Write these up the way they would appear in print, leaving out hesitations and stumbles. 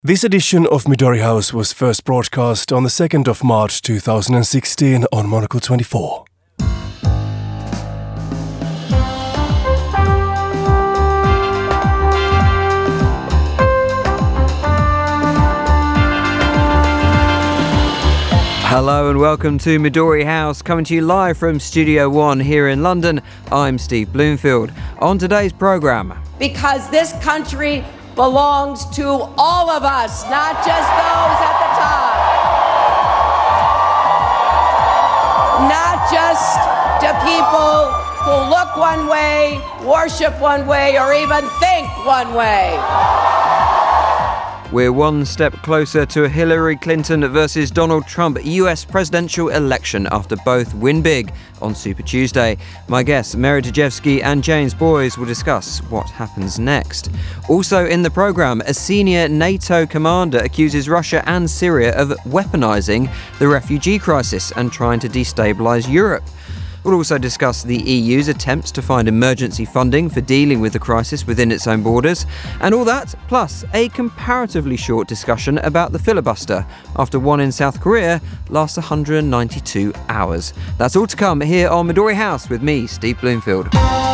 This edition of Midori House was first broadcast on the 2nd of March 2016 on Monocle 24. Hello and welcome to Midori House, coming to you live from Studio One here in London. I'm Steve Bloomfield. On today's programme, because this country belongs to all of us, not just those at the top. Not just to people who look one way, worship one way, or even think one way. we're one step closer to a Hillary Clinton versus Donald Trump US presidential election after both win big on Super Tuesday. My guests, Mary Dejevsky and James Boyes, will discuss what happens next. Also in the programme, a senior NATO commander accuses Russia and Syria of weaponising the refugee crisis and trying to destabilise Europe. We'll also discuss the EU's attempts to find emergency funding for dealing with the crisis within its own borders, and all that, plus a comparatively short discussion about the filibuster after one in South Korea lasts 192 hours. That's all to come here on Midori House with me, Steve Bloomfield.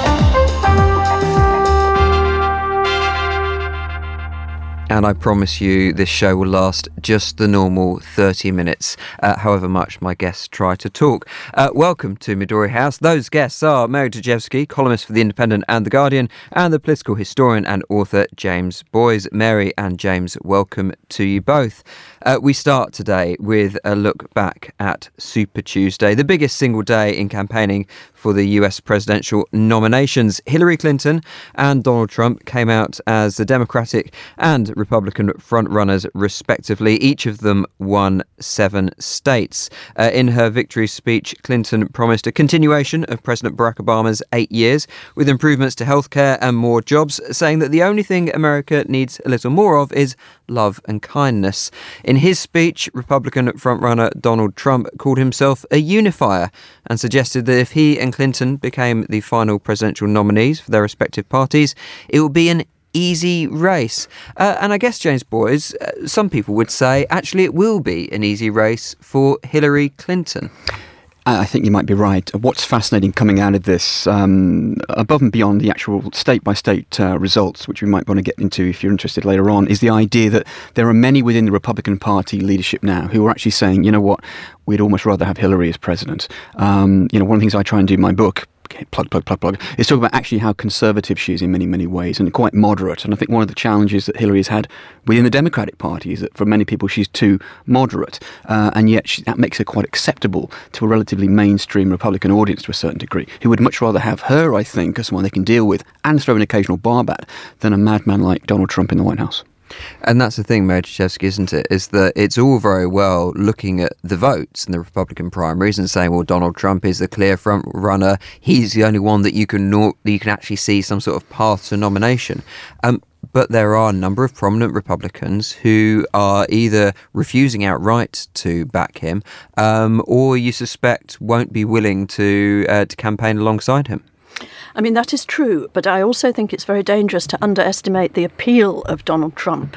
And I promise you this show will last just the normal 30 minutes, however much my guests try to talk. Welcome to Midori House. Those guests are Mary Dejevsky, columnist for The Independent and The Guardian, and the political historian and author James Boyes. Mary and James, welcome to you both. We start today with a look back at Super Tuesday, the biggest single day in campaigning for the US presidential nominations. Hillary Clinton and Donald Trump came out as the Democratic and Republican frontrunners, respectively. Each of them won 7 states. In her victory speech, Clinton promised a continuation of President Barack Obama's 8 years with improvements to healthcare and more jobs, saying that the only thing America needs a little more of is love and kindness. In his speech, Republican frontrunner Donald Trump called himself a unifier and suggested that if he and Clinton became the final presidential nominees for their respective parties, it would be an easy race. And I guess, James Boyes, some people would say actually it will be an easy race for Hillary Clinton. I think you might be right. What's fascinating coming out of this, above and beyond the actual state-by-state results, which we might want to get into if you're interested later on, is the idea that there are many within the Republican Party leadership now who are actually saying, you know what, we'd almost rather have Hillary as president. One of the things I try and do in my book, plug, is talk about actually how conservative she is in many, many ways and quite moderate. And I think one of the challenges that Hillary has had within the Democratic Party is that for many people she's too moderate, and yet that makes her quite acceptable to a relatively mainstream Republican audience to a certain degree, who would much rather have her, I think, as someone they can deal with and throw an occasional barb at than a madman like Donald Trump in the White House. And that's the thing, Mary Dejevsky, isn't it? Is that it's all very well looking at the votes in the Republican primaries and saying, well, Donald Trump is the clear front runner. He's the only one that you can actually see some sort of path to nomination. But there are a number of prominent Republicans who are either refusing outright to back him, or you suspect won't be willing to campaign alongside him. I mean, that is true, but I also think it's very dangerous to underestimate the appeal of Donald Trump.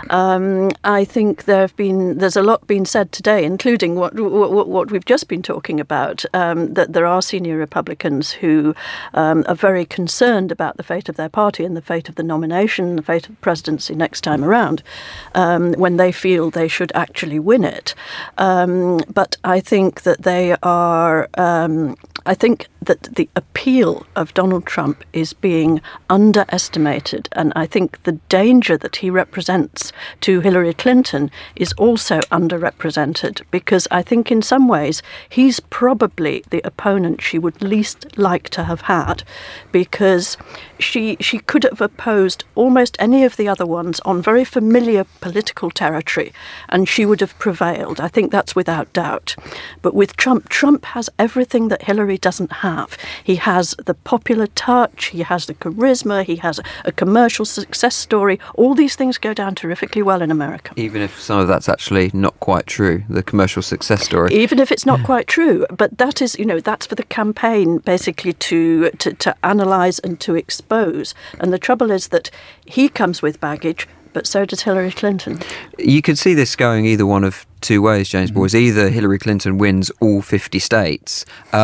I think there's a lot been said today, including what we've just been talking about, that there are senior Republicans who are very concerned about the fate of their party and the fate of the nomination, the fate of the presidency next time around, when they feel they should actually win it. But I think that they are... I think that the appeal of Donald Trump is being underestimated, and I think the danger that he represents to Hillary Clinton is also underrepresented, because I think in some ways he's probably the opponent she would least like to have had, because she could have opposed almost any of the other ones on very familiar political territory, and she would have prevailed. I think that's without doubt. But with Trump has everything that Hillary doesn't have. He has the popular touch, he has the charisma, he has a commercial success story. All these things go down terrifically well in America. Even if some of that's actually not quite true, the commercial success story. Even if it's not quite true. But that is, that's for the campaign basically to analyse and to expose. And the trouble is that he comes with baggage, but so does Hillary Clinton. You could see this going either one of two ways, James Boyce. Either Hillary Clinton wins all 50 states,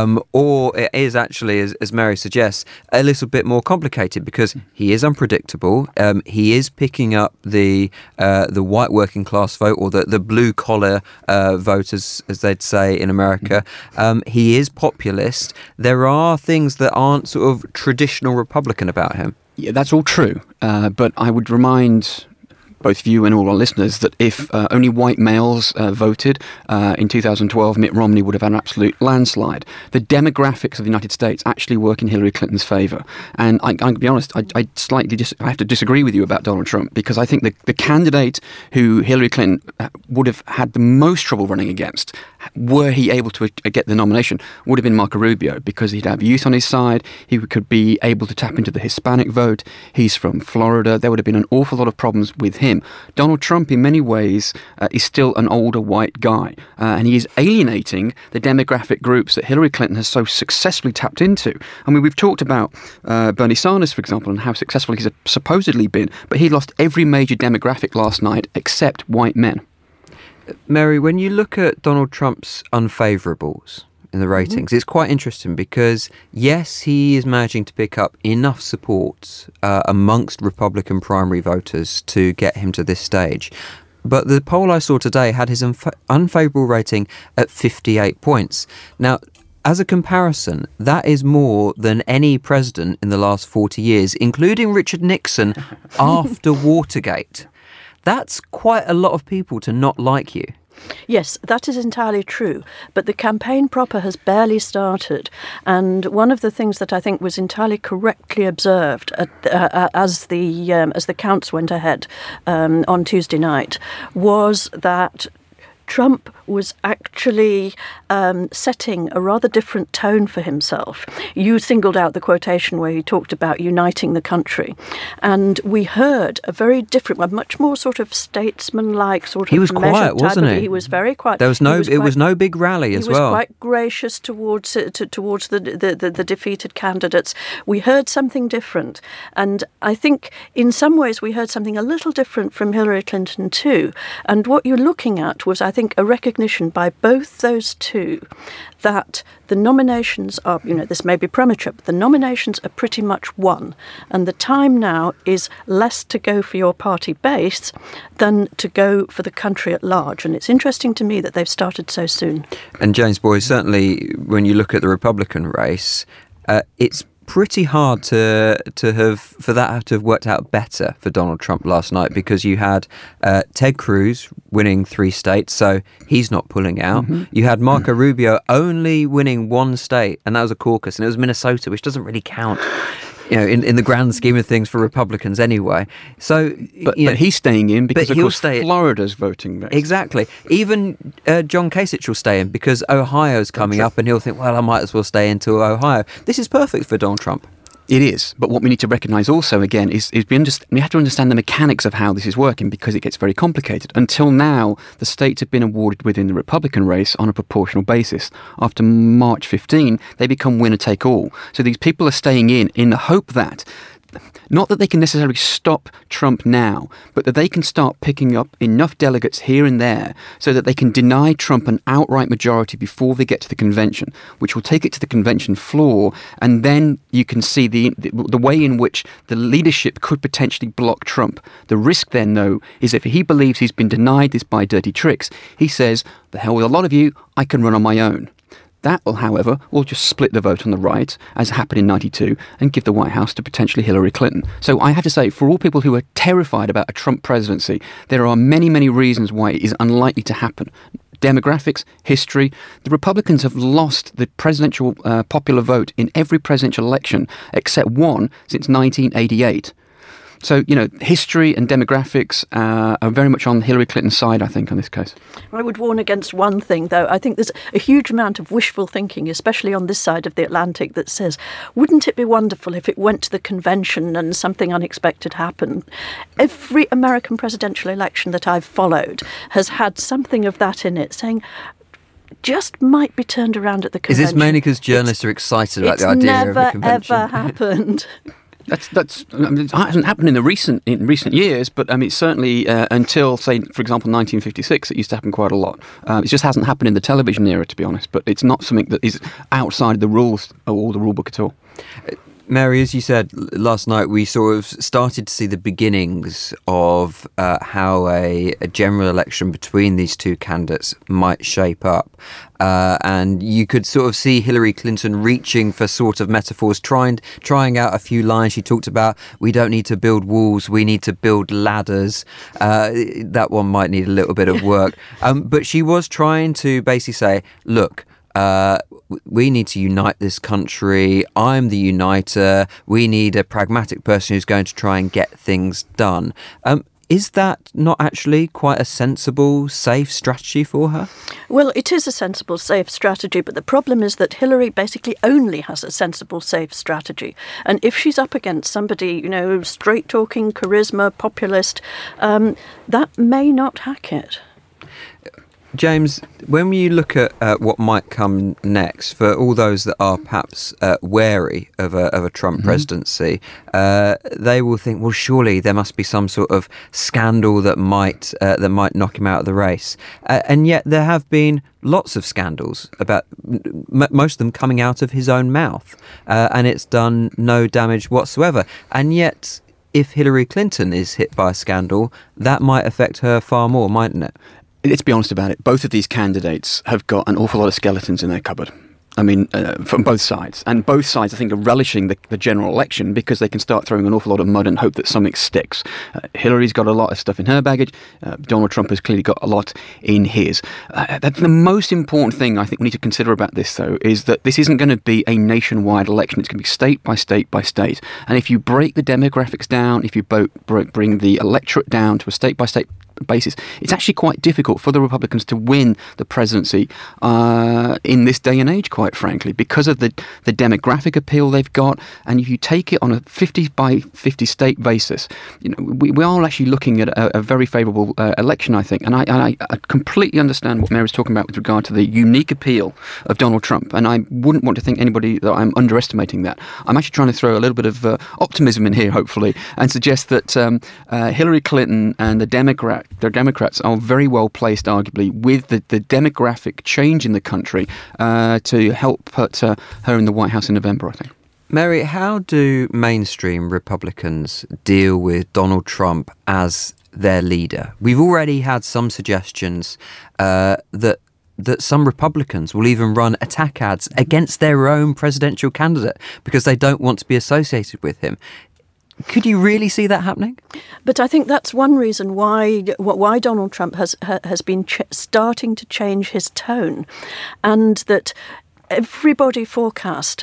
or it is actually, as Mary suggests, a little bit more complicated because he is unpredictable. He is picking up the white working class vote, or the blue collar vote, as they'd say in America. He is populist. There are things that aren't sort of traditional Republican about him. Yeah, that's all true. But I would remind both of you and all our listeners that if only white males voted in 2012, Mitt Romney would have had an absolute landslide. The demographics of the United States actually work in Hillary Clinton's favour. And I'll be honest, I have to disagree with you about Donald Trump, because I think the candidate who Hillary Clinton would have had the most trouble running against, were he able to get the nomination, would have been Marco Rubio, because he'd have youth on his side. He could be able to tap into the Hispanic vote. He's from Florida. There would have been an awful lot of problems with him. Donald Trump, in many ways, is still an older white guy, and he is alienating the demographic groups that Hillary Clinton has so successfully tapped into. I mean, we've talked about Bernie Sanders, for example, and how successful he's supposedly been, but he lost every major demographic last night except white men. Mary, when you look at Donald Trump's unfavourables in the ratings, it's quite interesting because, yes, he is managing to pick up enough support amongst Republican primary voters to get him to this stage. But the poll I saw today had his unfavourable rating at 58 points. Now, as a comparison, that is more than any president in the last 40 years, including Richard Nixon after Watergate. That's quite a lot of people to not like you. Yes, that is entirely true. But the campaign proper has barely started. And one of the things that I think was entirely correctly observed as the counts went ahead on Tuesday night was that Trump was actually setting a rather different tone for himself. You singled out the quotation where he talked about uniting the country. And we heard a very different, a much more sort of statesman-like sort of He was quiet, wasn't he? He was very quiet. There was no big rally as well. He was quite gracious towards the defeated candidates. We heard something different. And I think in some ways we heard something a little different from Hillary Clinton too. And what you're looking at was, I think, a recognition by both those two that the nominations are, this may be premature, but the nominations are pretty much won. And the time now is less to go for your party base than to go for the country at large. And it's interesting to me that they've started so soon. And James Boyce, certainly when you look at the Republican race, it's pretty hard to have worked out better for Donald Trump last night, because you had Ted Cruz winning 3 states, so he's not pulling out. You had Marco Rubio only winning 1 state, and that was a caucus, and it was Minnesota, which doesn't really count, in the grand scheme of things for Republicans anyway. So, but he's staying in because, of course, Florida's voting base. Exactly. Even John Kasich will stay in because Ohio's coming up, and he'll think, well, I might as well stay into Ohio. This is perfect for Donald Trump. It is, but what we need to recognise also, again, is we have to understand the mechanics of how this is working, because it gets very complicated. Until now, the states have been awarded within the Republican race on a proportional basis. After March 15, they become winner-take-all. So these people are staying in the hope that, not that they can necessarily stop Trump now, but that they can start picking up enough delegates here and there so that they can deny Trump an outright majority before they get to the convention, which will take it to the convention floor, and then you can see the way in which the leadership could potentially block Trump. The risk then, though, is if he believes he's been denied this by dirty tricks, he says, the hell with a lot of you, I can run on my own. That will, however, just split the vote on the right, as happened in 92, and give the White House to potentially Hillary Clinton. So I have to say, for all people who are terrified about a Trump presidency, there are many, many reasons why it is unlikely to happen. Demographics, history. The Republicans have lost the presidential popular vote in every presidential election except one since 1988. So, history and demographics are very much on Hillary Clinton's side, I think, on this case. I would warn against one thing, though. I think there's a huge amount of wishful thinking, especially on this side of the Atlantic, that says, wouldn't it be wonderful if it went to the convention and something unexpected happened? Every American presidential election that I've followed has had something of that in it, saying, just might be turned around at the convention. Is this mainly because journalists are excited about the idea of the convention? It's never, ever happened. It hasn't happened in recent years, but it's certainly until, say, for example, 1956, it used to happen quite a lot. It just hasn't happened in the television era, to be honest. But it's not something that is outside the rules or the rule book at all. Mary, as you said last night, we sort of started to see the beginnings of how a general election between these two candidates might shape up. And you could sort of see Hillary Clinton reaching for sort of metaphors, trying out a few lines. She talked about, we don't need to build walls, we need to build ladders. That one might need a little bit of work. But she was trying to basically say, look, we need to unite this country. I'm the uniter. We need a pragmatic person who's going to try and get things done. Is that not actually quite a sensible, safe strategy for her? Well, it is a sensible, safe strategy, but the problem is that Hillary basically only has a sensible, safe strategy. And if she's up against somebody, straight-talking, charisma, populist, that may not hack it. James, when you look at what might come next, for all those that are perhaps wary of a Trump presidency, they will think, well, surely there must be some sort of scandal that might knock him out of the race. And yet there have been lots of scandals, about most of them coming out of his own mouth, and it's done no damage whatsoever. And yet, if Hillary Clinton is hit by a scandal, that might affect her far more, mightn't it? Let's be honest about it. Both of these candidates have got an awful lot of skeletons in their cupboard. From both sides. And both sides, I think, are relishing the general election because they can start throwing an awful lot of mud and hope that something sticks. Hillary's got a lot of stuff in her baggage. Donald Trump has clearly got a lot in his. The most important thing I think we need to consider about this, though, is that this isn't going to be a nationwide election. It's going to be state by state by state. And if you break the demographics down, if you bring the electorate down to a state by state basis, it's actually quite difficult for the Republicans to win the presidency in this day and age, quite frankly, because of the demographic appeal they've got. And if you take it on a 50 by 50 state basis, we are actually looking at a very favourable election, I think. And I completely understand what Mary's talking about with regard to the unique appeal of Donald Trump. And I wouldn't want to think anybody that I'm underestimating that. I'm actually trying to throw a little bit of optimism in here, hopefully, and suggest that Hillary Clinton and the Democrats are very well placed, arguably, with the demographic change in the country to help put her in the White House in November, I think. Mary, how do mainstream Republicans deal with Donald Trump as their leader? We've already had some suggestions that some Republicans will even run attack ads against their own presidential candidate because they don't want to be associated with him. Could you really see that happening? But I think that's one reason why Donald Trump has been starting to change his tone, and that everybody forecast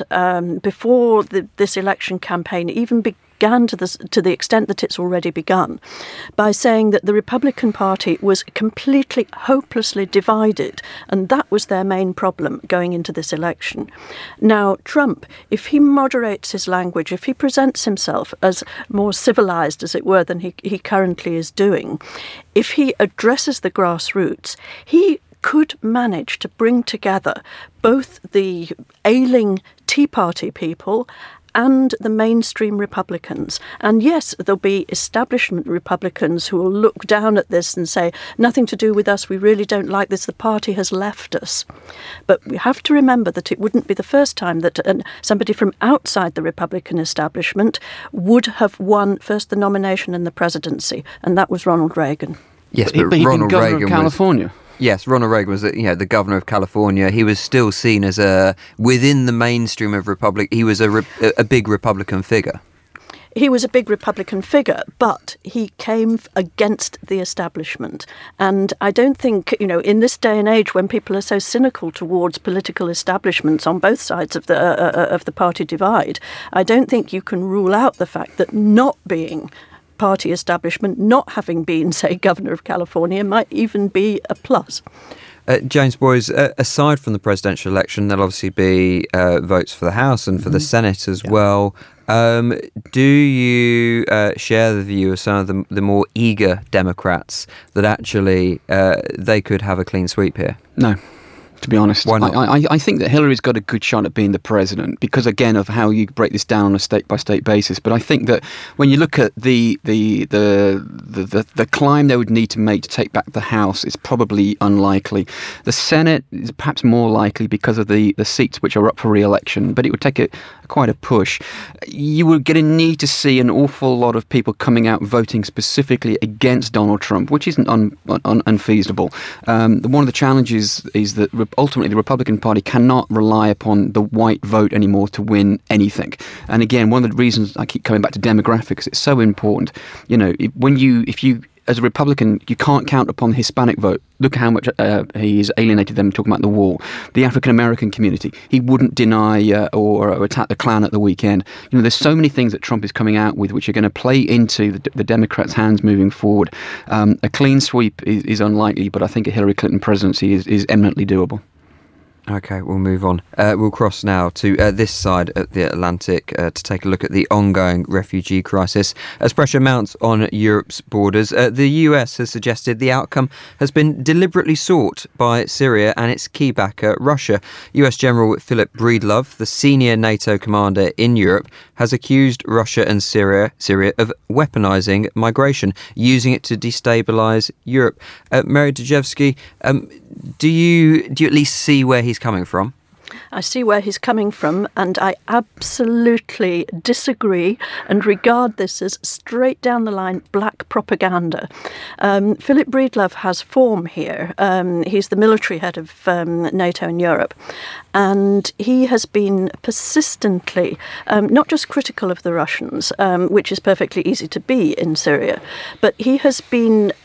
before this election campaign even began to the extent that it's already begun, by saying that the Republican Party was completely, hopelessly divided, and that was their main problem going into this election. Now, Trump, if he moderates his language, if he presents himself as more civilized, as it were, than he currently is doing, if he addresses the grassroots, he could manage to bring together both the ailing Tea Party people and the mainstream Republicans. And yes, there'll be establishment Republicans who will look down at this and say, nothing to do with us, we really don't like this, the party has left us. But we have to remember that it wouldn't be the first time that somebody from outside the Republican establishment would have won first the nomination and the presidency, and that was Ronald Reagan. Yes, but Ronald Reagan of California. Yes, Ronald Reagan was the governor of California. He was still seen as within the mainstream of he was a big Republican figure. He was a big Republican figure, but he came against the establishment. And I don't think, in this day and age when people are so cynical towards political establishments on both sides of the party divide, I don't think you can rule out the fact that not being party establishment, not having been, say, governor of California, might even be a plus. James Boys, aside from the presidential election, there'll obviously be votes for the House and for the Senate as well. Do you share the view of some of the more eager Democrats that actually they could have a clean sweep here? No. to be honest. Why not? I think that Hillary's got a good shot at being the president because, again, of how you break this down on a state-by-state basis. But I think that when you look at the climb they would need to make to take back the House, it's probably unlikely. The Senate is perhaps more likely because of the seats which are up for re-election, but it would take quite a push. You were going to need to see an awful lot of people coming out voting specifically against Donald Trump, which isn't unfeasible. One of the challenges is that ultimately the Republican Party cannot rely upon the white vote anymore to win anything. And again, one of the reasons I keep coming back to demographics, it's so important. You know, if you as a Republican, you can't count upon the Hispanic vote. Look how much he's alienated them talking about the wall. The African-American community, he wouldn't deny or attack the Klan at the weekend. You know, there's so many things that Trump is coming out with which are going to play into the Democrats' hands moving forward. A clean sweep is unlikely, but I think a Hillary Clinton presidency is eminently doable. Okay, we'll move on. We'll cross now to this side of the Atlantic to take a look at the ongoing refugee crisis. As pressure mounts on Europe's borders, the US has suggested the outcome has been deliberately sought by Syria and its key backer, Russia. US General Philip Breedlove, the senior NATO commander in Europe, has accused Russia and Syria of weaponising migration, using it to destabilise Europe. Mary Dejevsky, do you at least see where he's coming from? I see where he's coming from, and I absolutely disagree and regard this as straight down the line black propaganda. Philip Breedlove has form here. He's the military head of NATO in Europe, and he has been persistently not just critical of the Russians, which is perfectly easy to be in Syria, but he has been...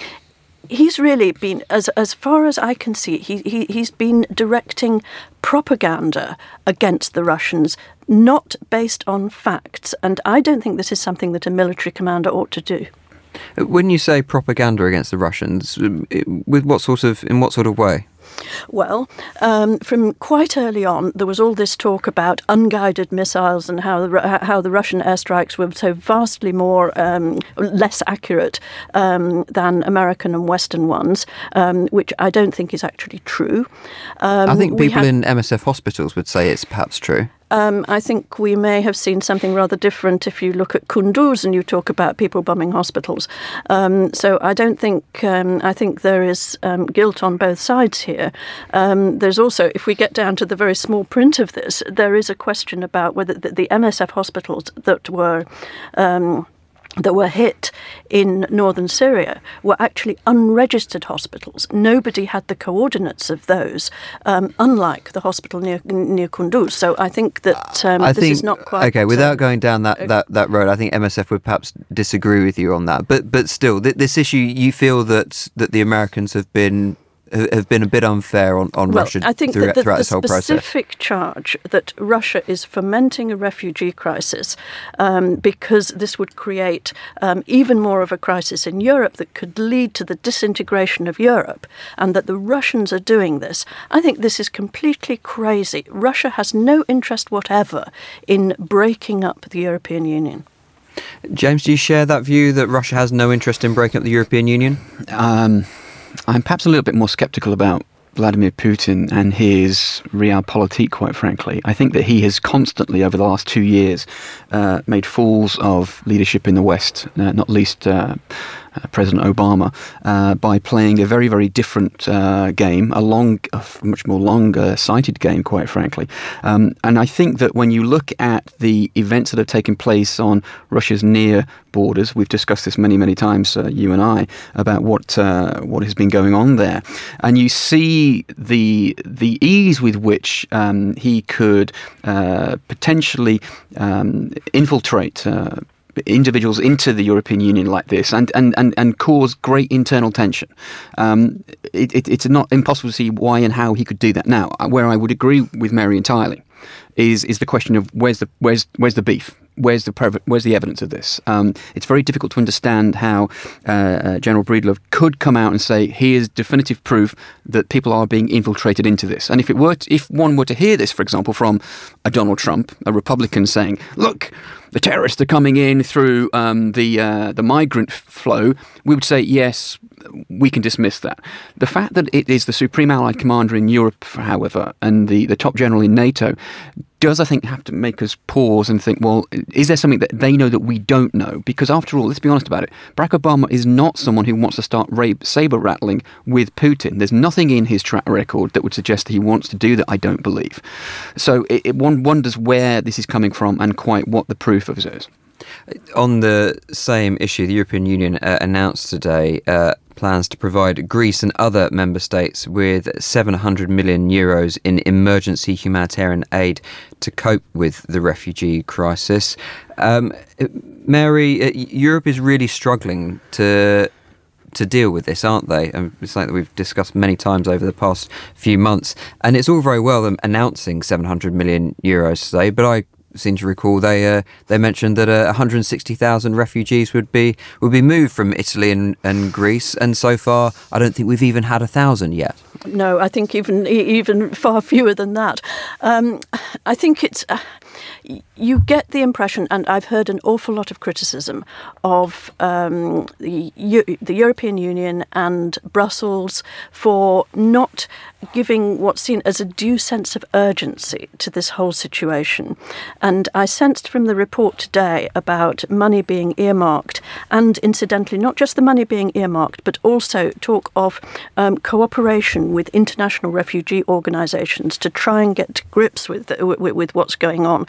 He's really been, as far as I can see, he's been directing propaganda against the Russians, not based on facts. And I don't think this is something that a military commander ought to do. When you say propaganda against the Russians, in what sort of way? Well, from quite early on, there was all this talk about unguided missiles and how the Russian airstrikes were so vastly less accurate than American and Western ones, which I don't think is actually true. I think people in MSF hospitals would say it's perhaps true. I think we may have seen something rather different if you look at Kunduz and you talk about people bombing hospitals. So I don't think, I think there is guilt on both sides here. There's also, if we get down to the very small print of this, there is a question about whether the MSF hospitals that were hit in northern Syria were actually unregistered hospitals. Nobody had the coordinates of those, unlike the hospital near Kunduz. So I think that is not quite... Okay, without going down that road, I think MSF would perhaps disagree with you on that. But still, this issue, you feel that the Americans have been a bit unfair on Russia I think throughout that this whole process. The specific charge that Russia is fomenting a refugee crisis because this would create even more of a crisis in Europe that could lead to the disintegration of Europe, and that the Russians are doing this, I think this is completely crazy. Russia has no interest whatever in breaking up the European Union. James, do you share that view that Russia has no interest in breaking up the European Union? I'm perhaps a little bit more sceptical about Vladimir Putin and his realpolitik, quite frankly. I think that he has constantly, over the last 2 years, made fools of leadership in the West, not least President Obama, by playing a very, very different game, a much more longer-sighted game, quite frankly. And I think that when you look at the events that have taken place on Russia's near borders, we've discussed this many, many times, you and I, about what has been going on there, and you see the ease with which he could potentially infiltrate individuals into the European Union like this and cause great internal tension. It's not impossible to see why and how he could do that. Now, where I would agree with Mary entirely is the question of where's the beef? Where's the evidence of this? It's very difficult to understand how General Breedlove could come out and say here's definitive proof that people are being infiltrated into this. And if one were to hear this, for example, from a Donald Trump, a Republican, saying, look, the terrorists are coming in through the migrant flow, we would say, yes, we can dismiss that. The fact that it is the Supreme Allied Commander in Europe, however, and the top general in NATO, does, I think, have to make us pause and think, well, is there something that they know that we don't know? Because after all, let's be honest about it, Barack Obama is not someone who wants to start saber-rattling with Putin. There's nothing in his track record that would suggest that he wants to do that, I don't believe. So one wonders where this is coming from and quite what the proof of it is. On the same issue, the European Union announced today plans to provide Greece and other member states with 700 million euros in emergency humanitarian aid to cope with the refugee crisis. Mary, Europe is really struggling to deal with this, aren't they? It's something that we've discussed many times over the past few months. And it's all very well them announcing 700 million euros today, but I seem to recall they mentioned that 160,000 refugees would be moved from Italy and Greece, and so far I don't think we've even had 1,000 yet. No, I think even far fewer than that. I think it's you get the impression, and I've heard an awful lot of criticism of the European Union and Brussels for not giving what's seen as a due sense of urgency to this whole situation. And I sensed from the report today about money being earmarked, and incidentally, not just the money being earmarked, but also talk of cooperation with international refugee organisations to try and get to grips with what's going on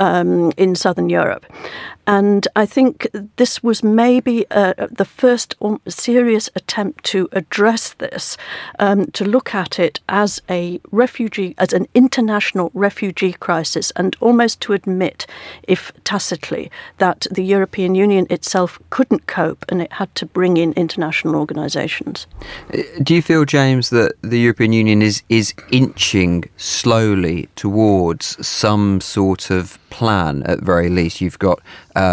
in southern Europe. And I think this was maybe the first serious attempt to address this, to look at it as an international refugee crisis, and almost to admit, if tacitly, that the European Union itself couldn't cope and it had to bring in international organisations. Do you feel, James, that the European Union is inching slowly towards some sort of plan, at very least? You've got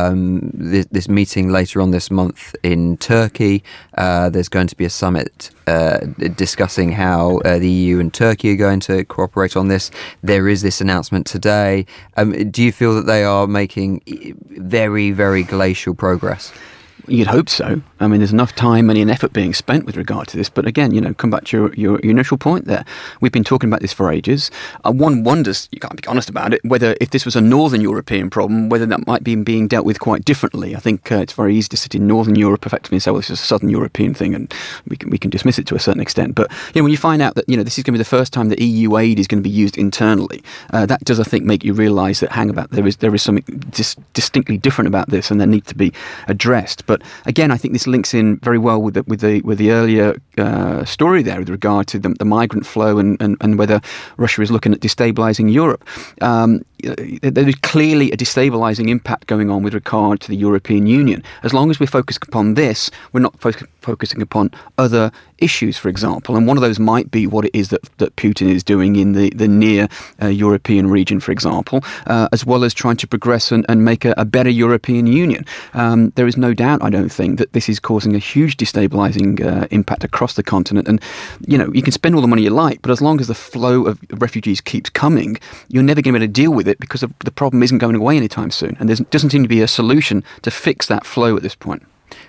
this meeting later on this month in Turkey. There's going to be a summit discussing how the EU and Turkey are going to cooperate on this. There is this announcement today. Do you feel that they are making very, very glacial progress? You'd hope so. I mean, there's enough time, money and effort being spent with regard to this. But again, come back to your initial point there. We've been talking about this for ages. One wonders, you can't be honest about it, whether if this was a Northern European problem, whether that might be being dealt with quite differently. I think it's very easy to sit in Northern Europe effectively and say, well, this is a Southern European thing, and we can dismiss it to a certain extent. But when you find out that this is going to be the first time that EU aid is going to be used internally, that does, I think, make you realise that there is something distinctly different about this, and that needs to be addressed. But again, I think this links in very well with the earlier story there with regard to the migrant flow and whether Russia is looking at destabilising Europe. There is clearly a destabilising impact going on with regard to the European Union. As long as we're focused upon this, we're not focusing upon other issues, for example. And one of those might be what it is that Putin is doing in the near European region, for example, as well as trying to progress and make a better European Union. There is no doubt, I don't think, that this is causing a huge destabilising impact across the continent. And, you can spend all the money you like, but as long as the flow of refugees keeps coming, you're never going to be able to deal with it, because the problem isn't going away anytime soon. And there doesn't seem to be a solution to fix that flow at this point.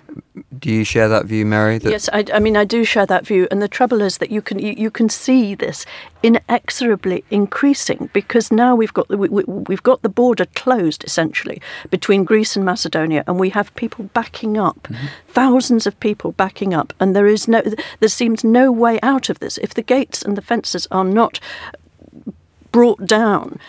Do you share that view, Mary? Yes, I mean, I do share that view. And the trouble is that you can see this inexorably increasing, because now we've got the border closed, essentially, between Greece and Macedonia, and we have people backing up, thousands of people backing up, and there seems no way out of this. If the gates and the fences are not brought down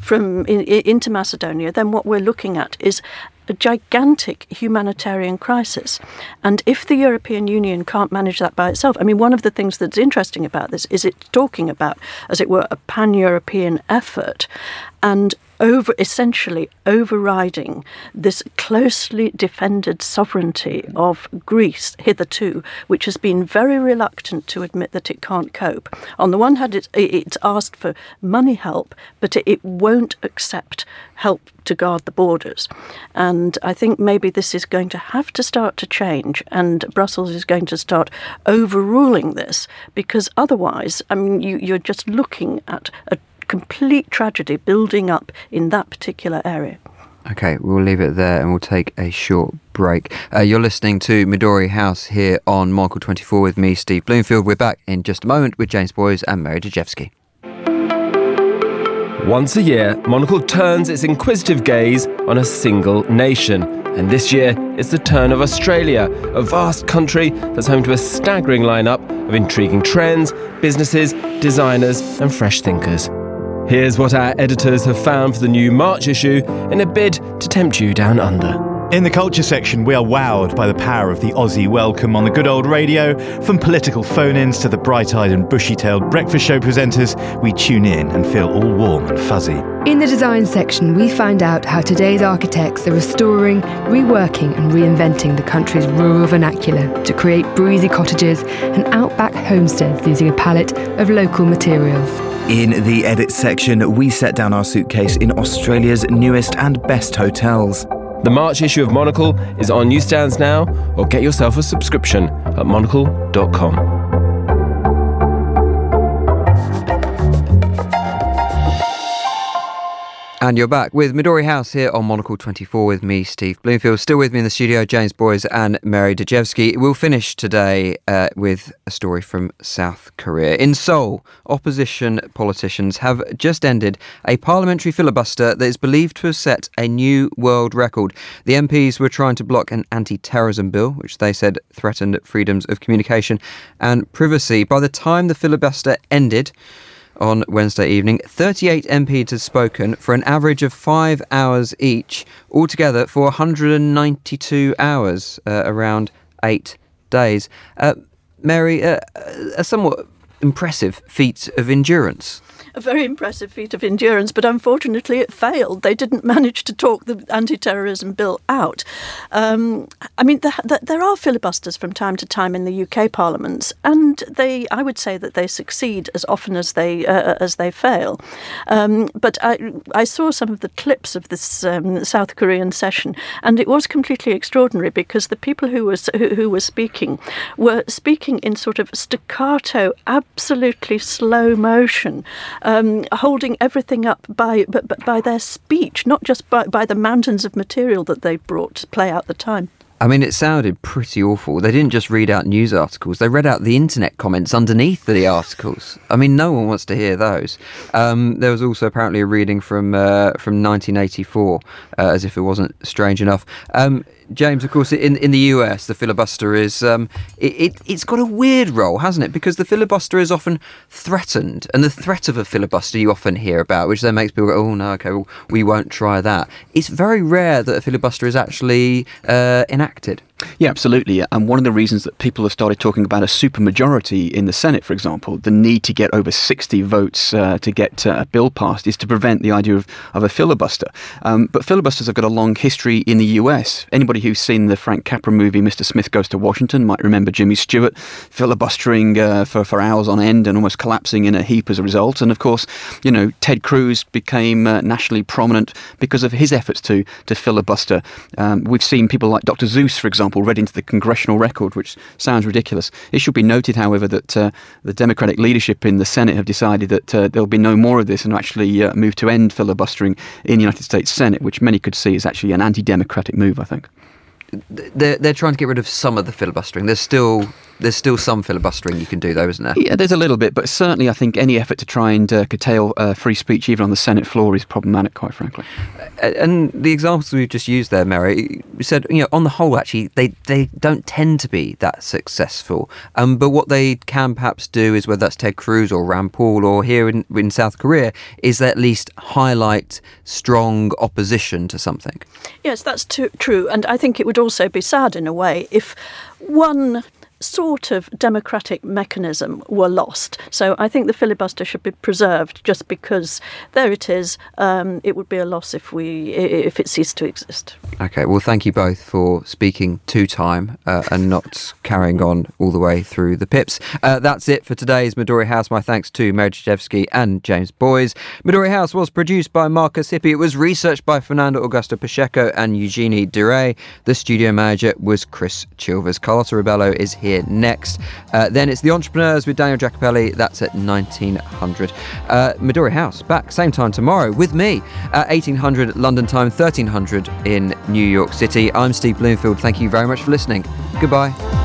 into Macedonia, then what we're looking at is a gigantic humanitarian crisis. And if the European Union can't manage that by itself, I mean, one of the things that's interesting about this is it's talking about, as it were, a pan-European effort, and essentially overriding this closely defended sovereignty of Greece hitherto, which has been very reluctant to admit that it can't cope. On the one hand, it's asked for money help, but it won't accept help to guard the borders. And I think maybe this is going to have to start to change, and Brussels is going to start overruling this, because otherwise, I mean, you're just looking at a complete tragedy building up in that particular area. Okay, we'll leave it there and we'll take a short break. You're listening to Midori House here on Monocle 24 with me, Steve Bloomfield. We're back in just a moment with James Boyes and Mary Dejevsky. Once a year, Monocle turns its inquisitive gaze on a single nation. And this year, it's the turn of Australia, a vast country that's home to a staggering lineup of intriguing trends, businesses, designers and fresh thinkers. Here's what our editors have found for the new March issue in a bid to tempt you down under. In the culture section, we are wowed by the power of the Aussie welcome on the good old radio. From political phone-ins to the bright-eyed and bushy-tailed breakfast show presenters, we tune in and feel all warm and fuzzy. In the design section, we find out how today's architects are restoring, reworking and reinventing the country's rural vernacular to create breezy cottages and outback homesteads using a palette of local materials. In the edit section, we set down our suitcase in Australia's newest and best hotels. The March issue of Monocle is on newsstands now, or get yourself a subscription at monocle.com. And you're back with Midori House here on Monocle 24 with me, Steve Bloomfield. Still with me in the studio, James Boyes and Mary Dejevsky. We'll finish today with a story from South Korea. In Seoul, opposition politicians have just ended a parliamentary filibuster that is believed to have set a new world record. The MPs were trying to block an anti-terrorism bill, which they said threatened freedoms of communication and privacy. By the time the filibuster ended on Wednesday evening, 38 MPs had spoken for an average of 5 hours each, altogether for 192 hours, around 8 days. Mary, a somewhat impressive feat of endurance. A very impressive feat of endurance, but unfortunately it failed. They didn't manage to talk the anti-terrorism bill out. There are filibusters from time to time in the UK parliaments, and I would say that they succeed as often as they fail. But I saw some of the clips of this South Korean session, and it was completely extraordinary because the people who were speaking in sort of staccato, absolutely slow motion. Holding everything up by their speech, not just by the mountains of material that they brought to play out the time. I mean, it sounded pretty awful. They didn't just read out news articles, they read out the internet comments underneath the articles. I mean, no one wants to hear those. There was also apparently a reading from 1984, as if it wasn't strange enough. James, of course, in the US, the filibuster is, it's got a weird role, hasn't it? Because the filibuster is often threatened, and the threat of a filibuster you often hear about, which then makes people go, oh, no, okay, well, we won't try that. It's very rare that a filibuster is actually enacted. Yeah, absolutely. And one of the reasons that people have started talking about a supermajority in the Senate, for example, the need to get over 60 votes to get a bill passed, is to prevent the idea of a filibuster. But filibusters have got a long history in the US. Anybody who's seen the Frank Capra movie, Mr. Smith Goes to Washington, might remember Jimmy Stewart filibustering for hours on end and almost collapsing in a heap as a result. And of course, Ted Cruz became nationally prominent because of his efforts to filibuster. We've seen people like Dr. Zeus, for example, read into the congressional record, which sounds ridiculous. It should be noted, however, that the Democratic leadership in the Senate have decided that there'll be no more of this and actually move to end filibustering in the United States Senate, which many could see as actually an anti-democratic move, I think. They're trying to get rid of some of the filibustering. There's still some filibustering you can do, though, isn't there? Yeah, there's a little bit, but certainly I think any effort to try and curtail free speech, even on the Senate floor, is problematic, quite frankly. And the examples we've just used there, Mary, we said, on the whole, actually, they don't tend to be that successful. But what they can perhaps do is, whether that's Ted Cruz or Rand Paul or here in South Korea, is at least highlight strong opposition to something. Yes, that's true. And I think it would also be sad in a way if one sort of democratic mechanism were lost. So I think the filibuster should be preserved just because there it is. It would be a loss if it ceased to exist. Okay, well, thank you both for speaking to time and not carrying on all the way through the pips. That's it for today's Midori House. My thanks to Mary Dejevsky and James Boyes. Midori House was produced by Marcus Hippie. It was researched by Fernando Augusto Pacheco and Eugenie Duray. The studio manager was Chris Chilvers. Carlotta Ribello is here here next. Then it's The Entrepreneurs with Daniel Jacopelli. That's at 1900. Midori House back same time tomorrow with me at 1800 London time, 1300 in New York City. I'm Steve Bloomfield. Thank you very much for listening. Goodbye.